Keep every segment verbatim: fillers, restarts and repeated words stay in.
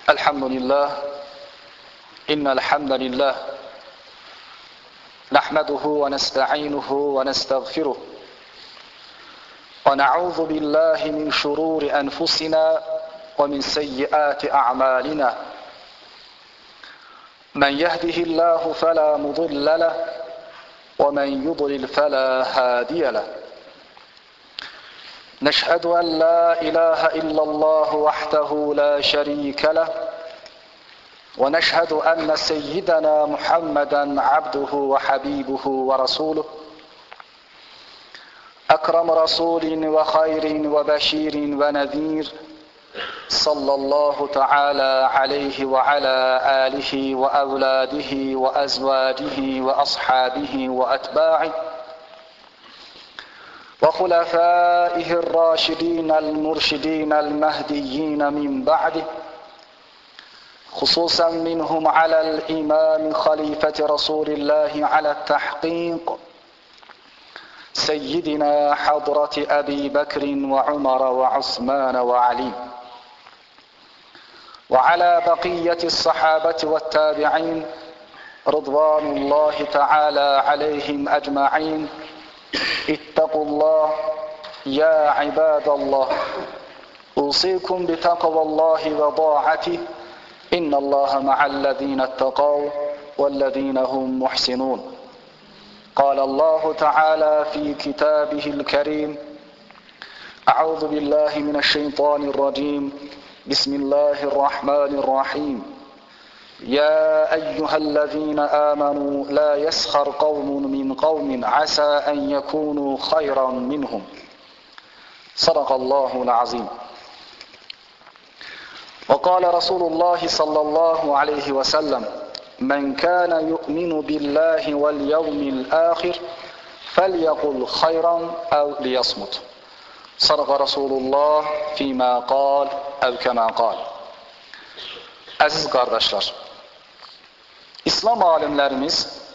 الحمد لله إن الحمد لله نحمده ونستعينه ونستغفره ونعوذ بالله من شرور أنفسنا ومن سيئات أعمالنا من يهده الله فلا مضل له ومن يضلل فلا هادي له نشهد أن لا إله إلا الله وحده لا شريك له ونشهد أن سيدنا محمدا عبده وحبيبه ورسوله أكرم رسول وخير وبشير ونذير صلى الله تعالى عليه وعلى آله وأولاده وأزواجه وأصحابه وأتباعه وخلفائه الراشدين المرشدين المهديين من بعده خصوصا منهم على الإمام خليفة رسول الله على التحقيق سيدنا حضرة أبي بكر وعمر وعثمان وعلي وعلى بقية الصحابة والتابعين رضوان الله تعالى عليهم أجمعين اتقوا الله يا عباد الله أوصيكم بتقوى الله وطاعته إن الله مع الذين اتقوا والذين هم محسنون قال الله تعالى في كتابه الكريم أعوذ بالله من الشيطان الرجيم بسم الله الرحمن الرحيم يا أيها الذين آمنوا لا يسخر قوم من قوم عسى أن يكونوا خيرا منهم صدق الله العظيم وقال رسول الله صلى الله عليه وسلم من كان يؤمن بالله واليوم الآخر فليقل خيرا أو ليصمت صدق رسول الله فيما قال أو كما قال. Əziz qardaşlar, İslam alimlərimiz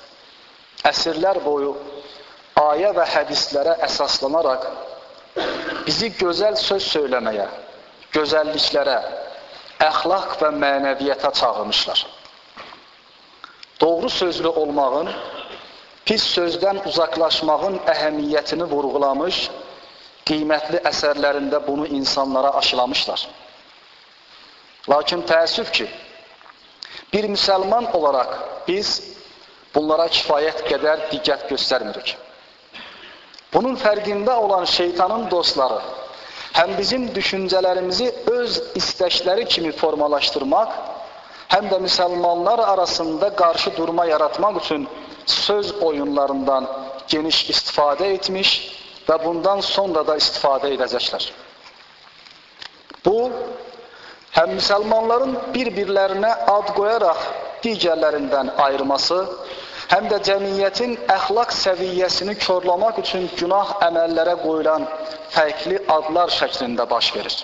əsrlər boyu ayə və hədislərə əsaslanaraq bizi gözəl söz söyləməyə, gözəlliklərə, əxlaq və mənəviyyata çağırmışlar. Doğru sözlü olmağın, pis sözdən uzaqlaşmağın əhəmiyyətini vurğulamış, qiymətli əsərlərində bunu insanlara aşılamışlar. Lakin təəssüf ki, bir müsəlman olaraq biz bunlara kifayət qədər diqqət göstərmirik. Bunun fərqində olan şeytanın dostları həm bizim düşüncələrimizi öz istəkləri kimi formalaşdırmaq, həm də müsəlmanlar arasında qarşı durma yaratmaq üçün söz oyunlarından geniş istifadə etmiş və bundan sonra da istifadə edəcəklər. Bu, həm müsəlmanların bir-birlərinə ad qoyaraq digərlərindən ayırması, həm də cəmiyyətin əxlaq səviyyəsini körlamaq üçün günah əməllərə qoyulan fərqli adlar şəklində baş verir.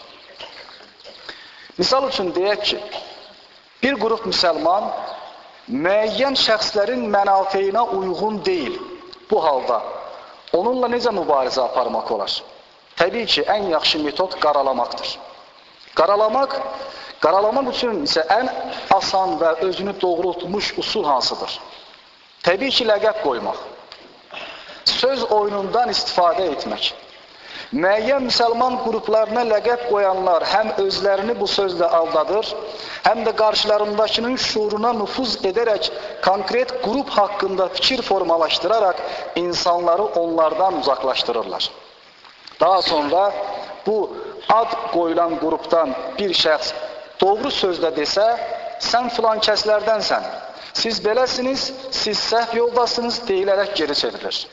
Misal üçün deyək ki, bir qrup müsəlman müəyyən şəxslərin mənafeyinə uyğun deyil. Bu halda onunla necə mübarizə aparmaq olar? Təbii ki, ən yaxşı metod qaralamaqdır. Qaralamaq, qaralamaq üçün isə ən asan və özünü doğrultmuş usul hansıdır? Təbii ki, ləqəb qoymaq, söz oyunundan istifadə etmək. Müəyyən müsəlman qruplarına ləqəb qoyanlar həm özlərini bu sözlə aldadır, həm də qarşılarındakının şuuruna nüfuz edərək konkret qrup haqqında fikir formalaşdıraraq insanları onlardan uzaqlaşdırırlar. Daha sonra bu ad qoyulan qrupdan bir şəxs doğru sözlə desə, sən filan kəslərdənsən, siz beləsiniz, siz səhv yoldasınız deyilərək geri çevrilir.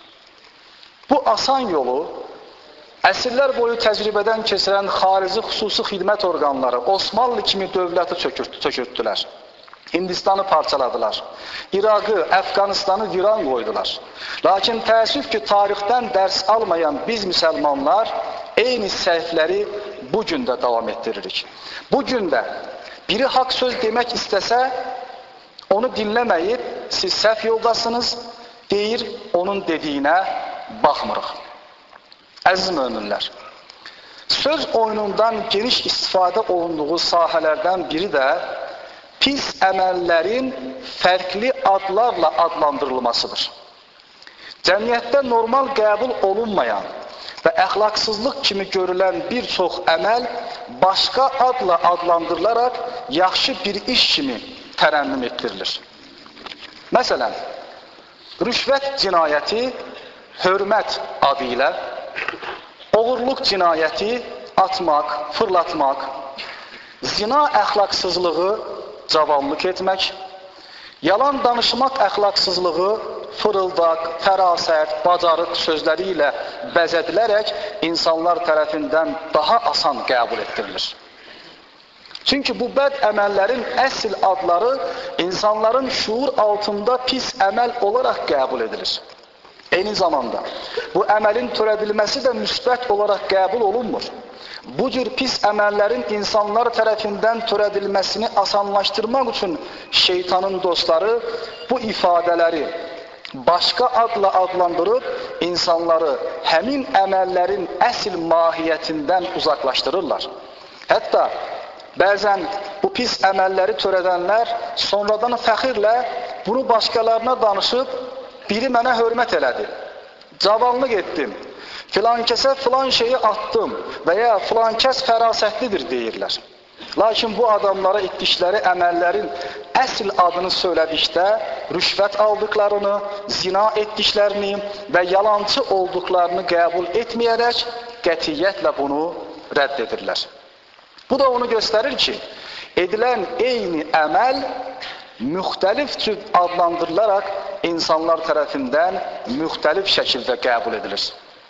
Bu asan yolu əsrlər boyu təcrübədən keçirən xarici xüsusi xidmət orqanları Osmanlı kimi dövləti çökürtdülər. Hindistanı parçaladılar. İraqı, Əfqanistanı viran qoydular. Lakin təəssüf ki, tarixdən dərs almayan biz müsəlmanlar eyni səhvləri bugün də davam etdiririk. Bugün də biri haqq söz demək istəsə, onu dinləməyib, siz səhv yoldasınız, deyir, onun dediyinə baxmırıq. Əziz möminlər, Söz oyunundan geniş istifadə olunduğu sahələrdən biri də pis əməllərin fərqli adlarla adlandırılmasıdır. Cəmiyyətdə normal qəbul olunmayan və əxlaqsızlıq kimi görülən bir çox əməl başqa adla adlandırılaraq yaxşı bir iş kimi tərənnüm etdirilir. Məsələn, rüşvət cinayəti hörmət adı ilə, oğurluq cinayəti atmaq, fırlatmaq, zina əxlaqsızlığı cavanlıq etmək, yalan danışmaq əxlaqsızlığı fırıldaq, fərasət, bacarıq sözləri ilə bəzədilərək insanlar tərəfindən daha asan qəbul etdirilir. Çünki bu bəd əməllərin əsl adları insanların şuur altında pis əməl olaraq qəbul edilir. Eyni zamanda bu əməlin törədilməsi də müsbət olaraq qəbul olunmur. Bu cür pis əməllərin insanlar tərəfindən törədilməsini asanlaşdırmaq üçün şeytanın dostları bu ifadələri başqa adla adlandırıb insanları həmin əməllərin əsl mahiyyətindən uzaqlaşdırırlar. Hətta bəzən bu pis əməlləri törədənlər sonradan fəxirlə bunu başqalarına danışıb, biri mənə hörmət elədi, cavanlıq etdim, filan kəsə filan şeyi atdım və ya filan kəs fərasətlidir deyirlər. Lakin bu adamlara etdikləri əməllərin əsl adını söylədikdə rüşvət aldıqlarını, zina etdiklərini və yalancı olduqlarını qəbul etməyərək qətiyyətlə bunu rədd edirlər. Bu da onu göstərir ki, edilən eyni əməl müxtəlif cür adlandırılaraq insanlar tərəfindən müxtəlif şəkildə qəbul edilir.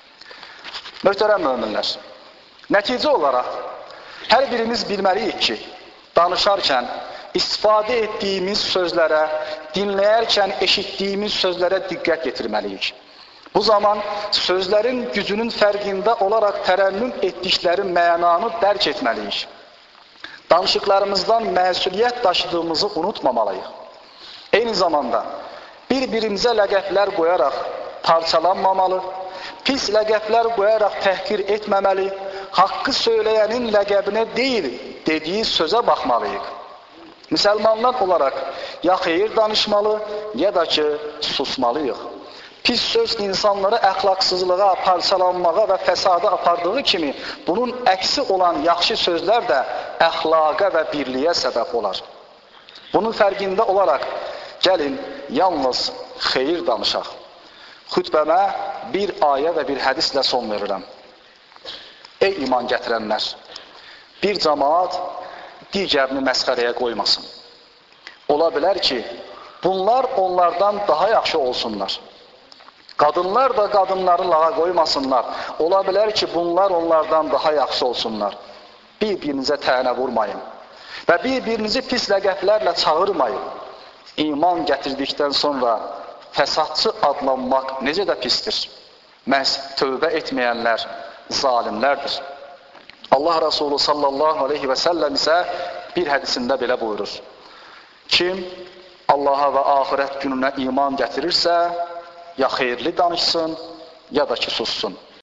Möhtərəm möminlər, nəticə olaraq hər birimiz bilməliyik ki, danışarkən istifadə etdiyimiz sözlərə, dinləyərkən eşitdiyimiz sözlərə diqqət yetirməliyik. Bu zaman sözlərin gücünün fərqində olaraq tərənnüm etdikləri mənanı dərk etməliyik. Danışıqlarımızdan məsuliyyət daşıdığımızı unutmamalıyıq. Eyni zamanda bir-birimizə ləqəblər qoyaraq parçalanmamalı, pis ləqəblər qoyaraq təhqir etməməli, haqqı söyləyənin ləqəbinə deyil, dediyi sözə baxmalıyıq. Müsəlmanlar olaraq ya xeyir danışmalı, ya da ki, susmalıyıq. Pis söz insanları əxlaqsızlığa, parçalanmağa və fəsada apardığı kimi, bunun əksi olan yaxşı sözlər də əxlaqa və birliyə səbəb olar. Bunun fərqində olaraq, gəlin, yalnız xeyir danışaq. Xütbəmə bir ayə və bir hədislə son verirəm. Ey iman gətirənlər, bir cəmaat digərini məsxərəyə qoymasın. Ola bilər ki, bunlar onlardan daha yaxşı olsunlar. Qadınlar da qadınları lağa qoymasınlar. Ola bilər ki, bunlar onlardan daha yaxşı olsunlar. Bir-birinizə tənə vurmayın və bir-birinizi pis ləqəblərlə çağırmayın. İman gətirdikdən sonra fəsadçı adlanmaq necə də pisdir. Məhz tövbə etməyənlər zalimlərdir. Allah Resulü sallallahu aleyhi və səlləm isə bir hədisində belə buyurur. Kim Allaha və axirət gününə iman gətirirsə, ya xeyirli danışsın, ya da ki sussun.